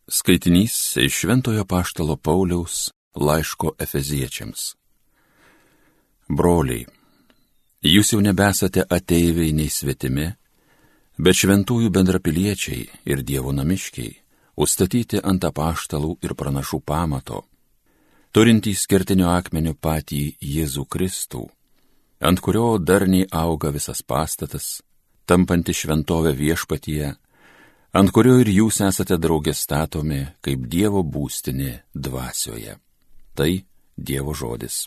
Skaitinys iš Šventojo Apaštalo Pauliaus laiško Efeziečiams. Broliai, jūs jau nebesate ateiviai nei svetimi, bet šventųjų bendrapiliečiai ir Dievo namiškiai, užstatyti ant apaštalų ir pranašų pamato, turintys kertinio akmenio patį Jėzų Kristų, ant kurio darniai auga visas pastatas, tampanti šventovę viešpatyje, ant kurio ir jūs esate drauge statomi kaip Dievo būstinė dvasioje. Tai Dievo žodis.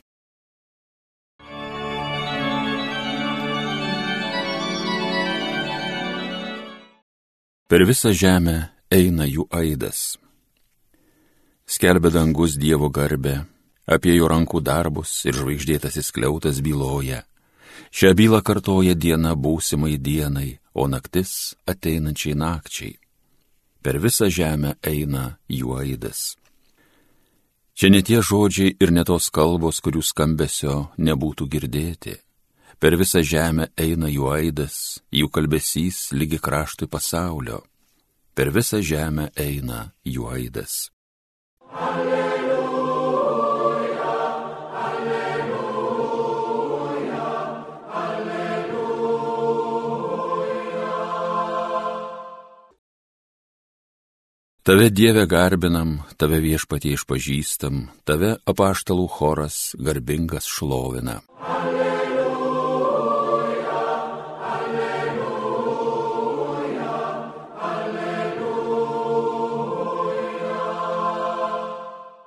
Per visą žemę eina jų aidas. Skelbia dangus Dievo garbę, apie jo rankų darbus ir žvaigždėtasis skliautas byloja. Šią bylą kartoja diena būsimai dienai, o naktis ateinančiai nakčiai. Per visą žemę eina jų aidas. Čia ne tie žodžiai ir ne tos kalbos, kurių skambesio nebūtų girdėti. Per visą žemę eina jų aidas, jų kalbesys lygi kraštui pasaulio. Per visą žemę eina jų aidas. Tave Dieve garbinam, tave viešpatie išpažįstam, tave apaštalų choras garbingas šlovina. Alleluja, alleluja, alleluja.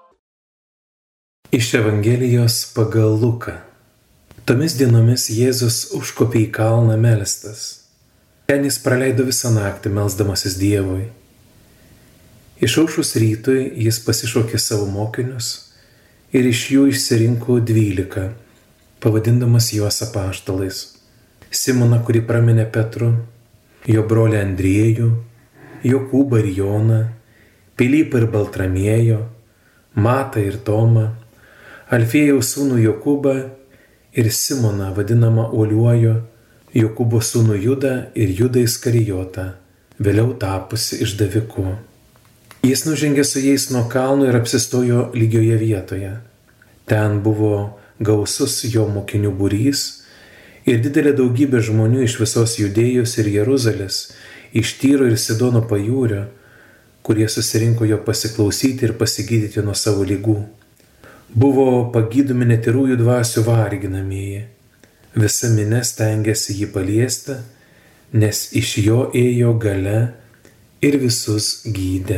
Iš Evangelijos pagal Luką. Tomis dienomis Jėzus užkopė į kalną melstis. Ten jis praleido visą naktį melsdamasis Dievui. Išaušus rytui jis pasišaukė savo mokinius ir iš jų išsirinko 12, pavadindamas juos apaštalais. Simoną, kurį praminė Petru, jo brolį Andriejų, Jokūbą ir Joną, Pilypą ir Baltramiejų, Matą ir Tomą, Alfiejaus sūnų Jokūbą ir Simoną, vadinamą Uoliuoju, Jokūbo sūnų Judą ir Judą Iskarijotą, vėliau tapusi išdaviku. Jis nužengė su jais nuo kalno ir apsistojo lygioje vietoje. Ten buvo gausus jo mokinių būrys ir didelė daugybė žmonių iš visos Judėjos ir Jeruzalės, iš Tyro ir Sidono pajūrio, kurie susirinko jo pasiklausyti ir pasigydyti nuo savo ligų. Buvo pagydomi netyrųjų dvasių varginamieji. Visa minia stengėsi jį paliesti, nes iš jo ėjo galia ir visus gydė.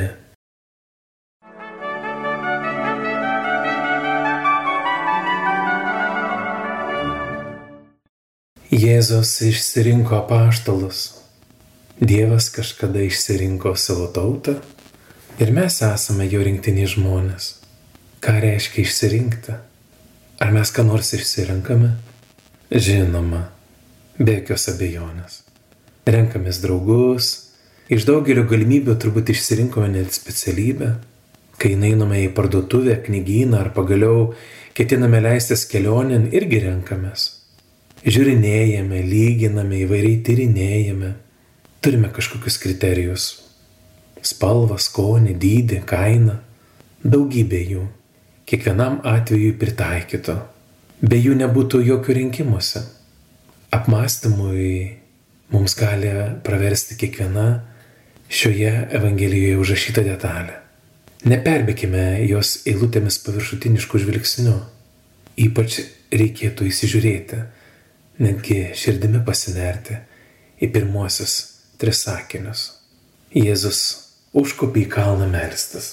Jėzus išsirinko apaštalus. Dievas kažkada išsirinko savo tautą ir mes esame jo rinktiniai žmonės. Ką reiškia išsirinkti? Ar mes ką nors išsirenkame? Žinoma, be jokios abejonės. Renkamės draugus, iš daugelio galimybių turbūt išsirinkome net specialybę. Kai einame į parduotuvę, knygyną ar pagaliau ketiname leistis kelionėn, irgi renkamės. Žiūrinėjame, lyginame, įvairiai tyrinėjame. Turime kažkokius kriterijus. Spalvą, skonį, dydį, kainą. Daugybė jų. Kiekvienam atvejui pritaikyto. Be jų nebūtų jokių rinkimuose. Apmąstymui mums gali praversti kiekviena šioje Evangelijoje užrašyta detalė. Neperbėkime jos eilutėmis paviršutinišku žvilgsniu. Ypač reikėtų įsižiūrėti, netgi širdimi pasinerti į pirmuosius 3 sakinius. Jėzus užkopė į kalną melstis.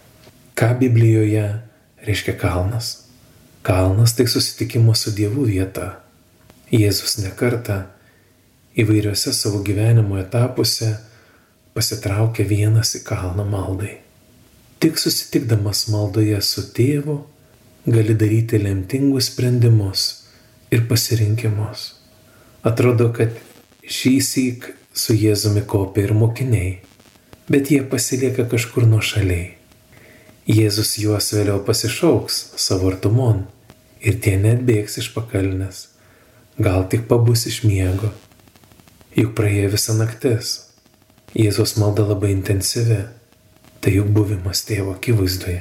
Ką Biblijoje reiškia kalnas? Kalnas tai susitikimo su Dievu vieta. Jėzus ne kartą įvairiuose savo gyvenimo etapuose pasitraukė vienas į kalną maldai. Tik susitikdamas maldoje su Tėvu gali daryti lemtingus sprendimus ir pasirinkimus. Atrodo, kad šįsyk su Jėzumi kopia ir mokiniai, bet jie pasilieka kažkur nuošaliai. Jėzus juos vėliau pasišauks savo artumon ir tie net bėgs iš pakalnės, gal tik pabus iš miego. Juk praėjo visa naktis. Jėzaus malda labai intensyvi. Tai juk buvimas tėvo akivaizdoje.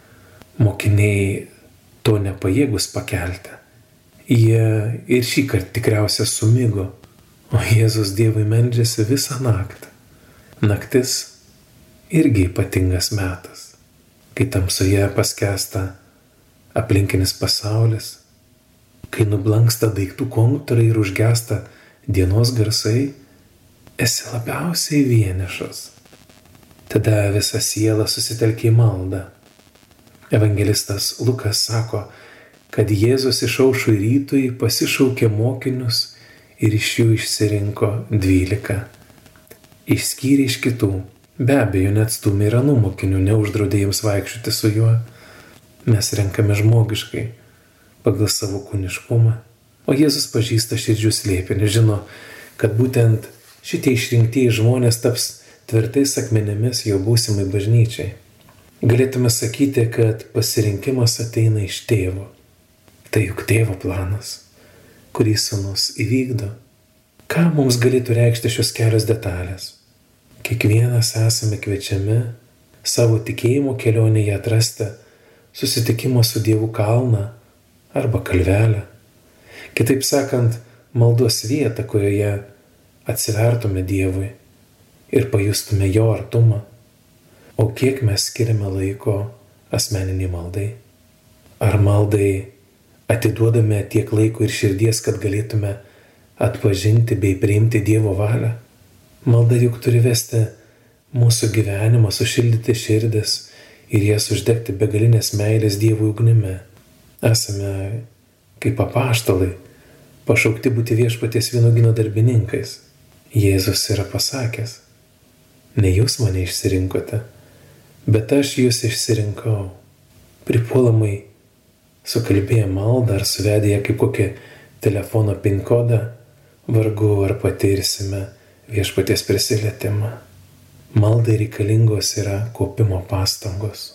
Mokiniai to nepajėgus pakelti. Jie ir šį kartą tikriausiai sumigo, o Jėzus Dievui meldžiasi visą naktį. Naktis irgi ypatingas metas, kai tamsoje paskęsta aplinkinis pasaulis, kai nublanksta daiktų kontūrai ir užgęsta dienos garsai, esi labiausiai vienišas. Tada visa siela susitelkia į maldą. Evangelistas Lukas sako, kad Jėzus išaušo rytui pasišaukė mokinius ir iš jų išsirinko 12. Išskyrė iš kitų. Be abejo, neatstūmė ir anų mokinių, neuždraudė jiems vaikščioti su juo. Mes renkame žmogiškai, pagal savo kūniškumą. O Jėzus pažįsta širdžių slėpinį, žino, kad būtent šitie išrinktieji žmonės taps tvirtais akmenėmis jo būsimai bažnyčiai. Galėtume sakyti, kad pasirinkimas ateina iš tėvo. Tai juk tėvo planas, kurį sūnus įvykdo. Ką mums galėtų reikšti šios kelios detalės? Kiekvienas esame kviečiami savo tikėjimo kelionėje atrasti susitikimo su Dievu kalną arba kalvelę. Kitaip sakant, maldos vietą, kurioje atsivertume Dievui ir pajustume jo artumą. O kiek mes skiriame laiko asmeniniai maldai? Ar maldai atiduodame tiek laiko ir širdies, kad galėtume atpažinti bei priimti Dievo valią? Malda juk turi vesti mūsų gyvenimą, sušildyti širdis ir jas uždegti begalinės meilės Dievui ugnimi. Esame kaip apaštalai, pašaukti būti viešpaties vynuogyno darbininkais. Jėzus yra pasakęs, ne jūs mane išsirinkote, bet aš jūs išsirinkau. Pripuolamai sukalbėję maldą ar suvedę ją kaip kokį telefono PIN kodą, vargu ar patirsime viešpaties prisilietimą. Maldai reikalingos yra kaupimo pastangos.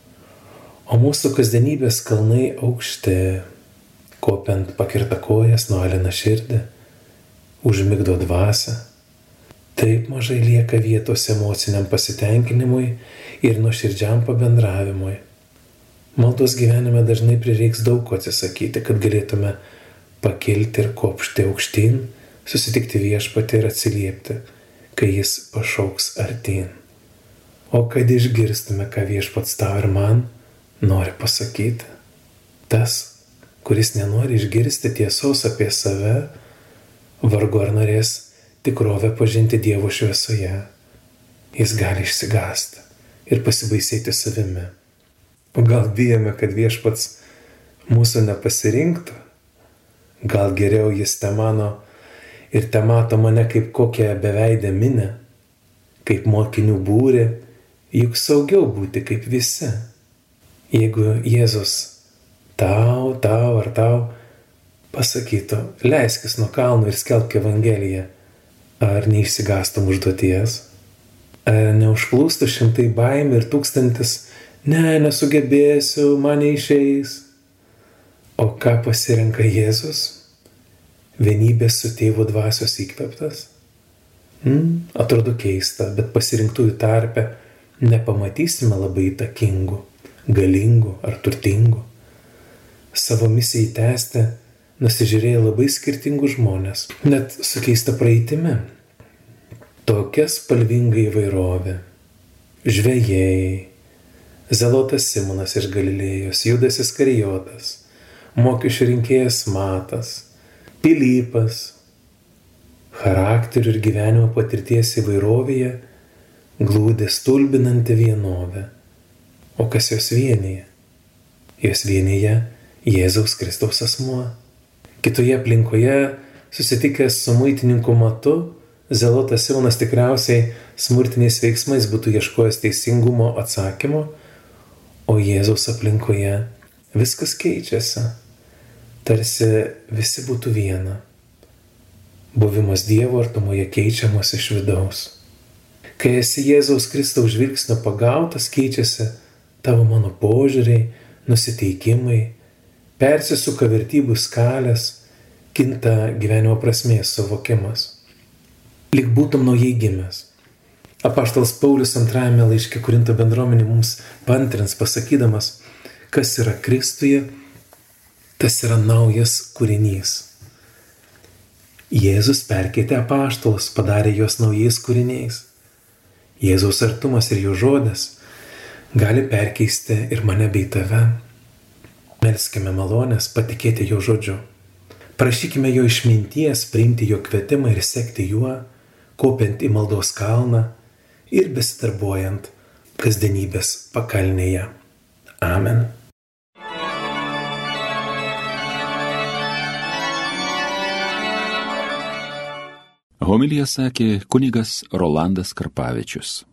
O mūsų kasdienybės kalnai aukšti, kopiant pakirta kojas, nualina širdį, užmigdo dvasią. Taip mažai lieka vietos emociniam pasitenkinimui ir nuoširdžiam pabendravimui. Maldos gyvenime dažnai prireiks daug ko atsisakyti, kad galėtume pakilti ir kopšti aukštyn, susitikti viešpatį ir atsiliepti, kai jis pašauks artyn. O kad išgirstume, ką viešpats tau ir man nori pasakyti. Tas, kuris nenori išgirsti tiesos apie save, vargu ar norės tikrovę pažinti Dievo šviesoje. Jis gali išsigąsti ir pasibaisėti savimi. O gal bijome, kad viešpats mūsų nepasirinktų? Gal geriau jis temano ir temato mane kaip kokią beveidę minę, kaip mokinių būrį, juk saugiau būti kaip visi. Jeigu Jėzus tau pasakytų, leiskis nuo kalno ir skelbk Evangeliją, ar neišsigąstum užduoties? Ar neužplūstų šimtai baimių ir 1000, nesugebėsiu, man neišeis? O ką pasirenka Jėzus? Vienybės su tėvo dvasios įkvėptas? Atrodo keista, bet pasirinktųjų tarpe nepamatysime labai įtakingų, galingų ar turtingų. Savo misijai tęsti nusižiūrėję labai skirtingų žmonės, net su keista praeitimi. Tokia spalvinga įvairovė. Žvejai, Zelotas Simonas iš Galilėjos, Judas Iskarijotas, mokesčių rinkėjas Matas, Pilypas. Charakterių ir gyvenimo patirties įvairovėje glūdi stulbinanti vienovė. O kas jos vienyje? Jos vienyje Jėzaus Kristaus asmuo. Kitoje aplinkoje, susitikęs su muitininku Matu, Zelotas Simonas tikriausiai smurtiniais veiksmais būtų ieškojęs teisingumo atsakymo, o Jėzaus aplinkoje viskas keičiasi. Tarsi visi būtų viena. Buvimas Dievo artumoje keičiamas iš vidaus. Kai esi Jėzaus Kristaus žvilgsnio pagautas, keičiasi tavo mano požiūriai, nusiteikimai, persisuka vertybių skalės, kinta gyvenimo prasmės suvokimas. Lyg būtum naujai gimęs. Apaštalas Paulius antrajame laiške Korinto bendruomenė mums paantrins pasakydamas, kas yra Kristuje, tas yra naujas kūrinys. Jėzus perkeitė apaštalus, padarė juos naujais kūriniais. Jėzaus artumas ir jo žodis gali perkeisti ir mane bei tave. Melskime malonės patikėti jo žodžiu. Prašykime jo išminties, priimti jo kvietimą ir sekti juo, kopiant į maldos kalną ir besidarbuojant kasdienybės pakalnėje. Amen. Homiliją sakė kunigas Rolandas Karpavičius.